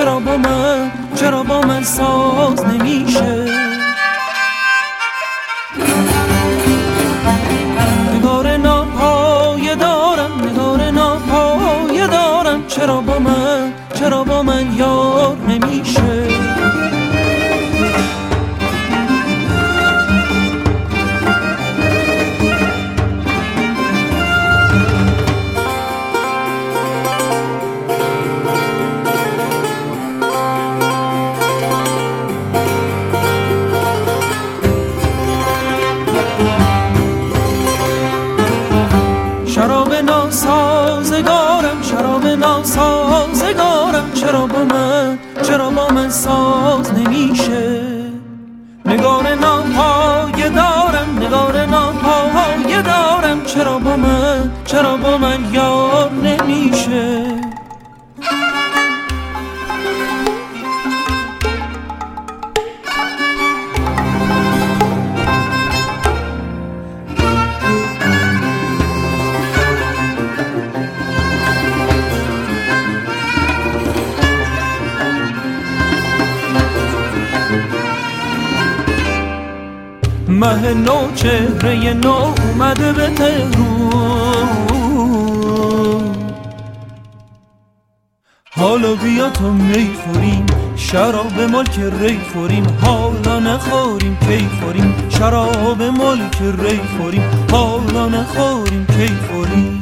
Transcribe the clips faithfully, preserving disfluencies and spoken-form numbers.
چرا با من چرا با من ساز نمیشه؟ نگار ناپایه دارم نگار ناپایه دارم، چرا با من چرا با من یار نمیشه؟ شراب ناسازگارم شراب ناسازگارم، چرا با من چرا با من ساز نمیشه؟ نگار ناپایه دارم نگار ناپایه دارم، چرا با من چرا با من یار نمیشه؟ مه نو چهره نو اومده به تهرون، حالا بیا تا می خوریم شراب ملک ری خوریم، حالا نخوریم کی خوریم شراب ملک ری خوریم، حالا نخوریم کی خوریم.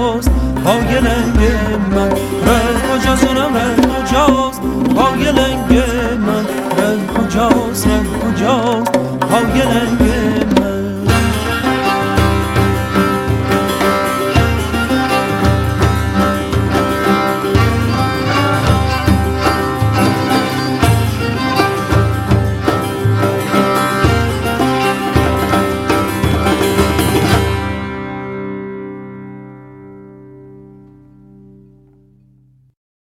پای لنگ من ره کجاست؟ ره کجاست؟ پای لنگ